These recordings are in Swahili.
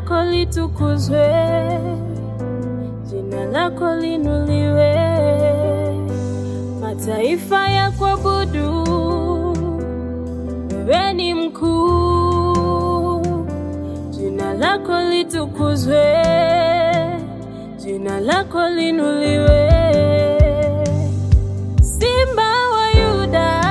lako litukuzwe, jina lako linuliwe, mataifa ya kuabudu, wewe ni mkuu. Jina lako litukuzwe, jina lako linuliwe, Simba wa Yuda,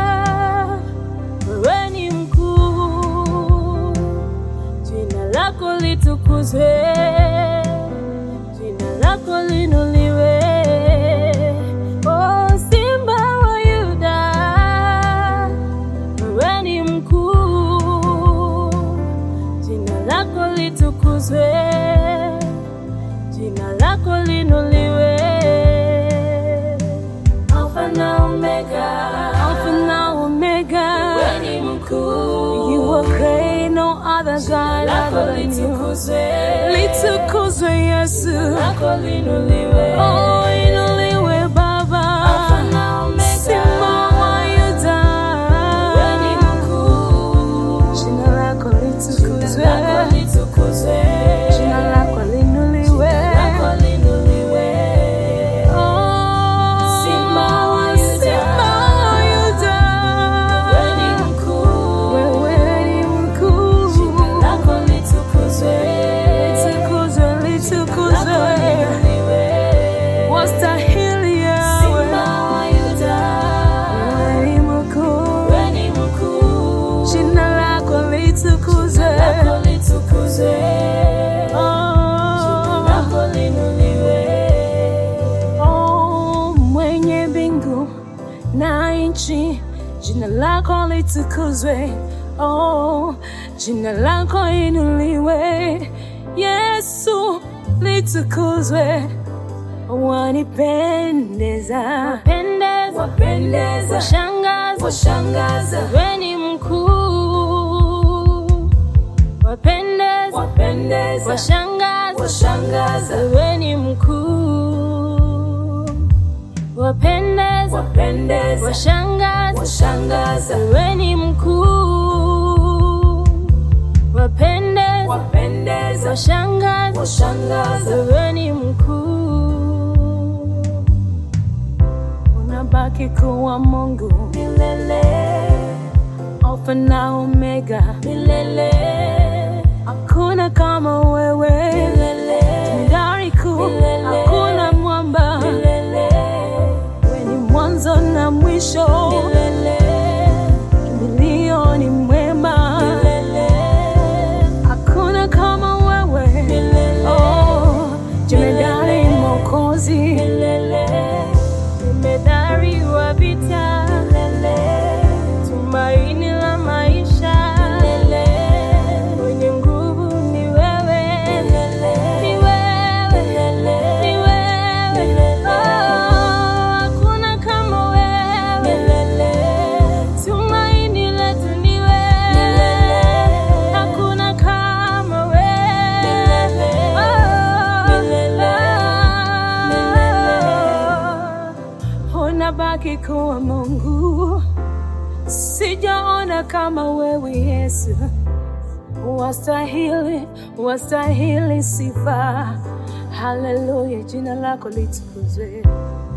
wewe ni mkuu. Jina lako litukuzwe, jina lako linuliwe, oh Simba wa Yuda, wewe ni mkuu. Jina lako litukuzwe, jina lako linuliwe, Alpha na Omega, Alpha na Omega, wewe ni mkuu. You are great, no other God other than you. Litukuzwe Yesu, lako linuliwe, oh inuliwe Baba, Alpha na Omega, Simba wa Yuda, wewe ni mkuu. Jina lako litukuzwe, jina lako linuliwe, lako linuliwe, oh Simba wa Yuda, wewe ni mkuu, wewe ni mkuu. Jina lako litukuzwe, litukuzwe, wastahili Yahweh. Simba wa Yuda, wewe ni mkuu, wewe ni mkuu. Jina lako litukuzwe, mwenye mbingu na nchi, jina lako litukuzwe, oh jina lako inuliwe, Yesu litukuzwe. Wanipendeza, wapendeza, washangaza, wewe ni mkuu. Wapendeza, washangaza, wewe ni mkuu. Wapendeza, washangaza, wewe ni mkuu. Wapendeza, washangaza, wewe ni mkuu. Unabaki kuwa Mungu milele, Alpha na Omega milele. Hakuna kama wewe milele, jemedari kuu, hakuna mwamba milele. Wewe ni mwanzo na mwisho milele, kimbilio ni mwema milele. Hakuna kama wewe milele, oh jemedari Mwokozi milele, jemedari wa vita milele, tumaini la maisha milele. Mwenye nguvu ni wewe milele, ni wewe milele, ni wewe, oh hakuna kama wewe milele. Tumaini letu ni wewe, hakuna kama wewe milele, unabaki kuwa Mungu. Sijaona kama wewe Yesu, wastahili sifa. Haleluya, jina lako litukuzwe.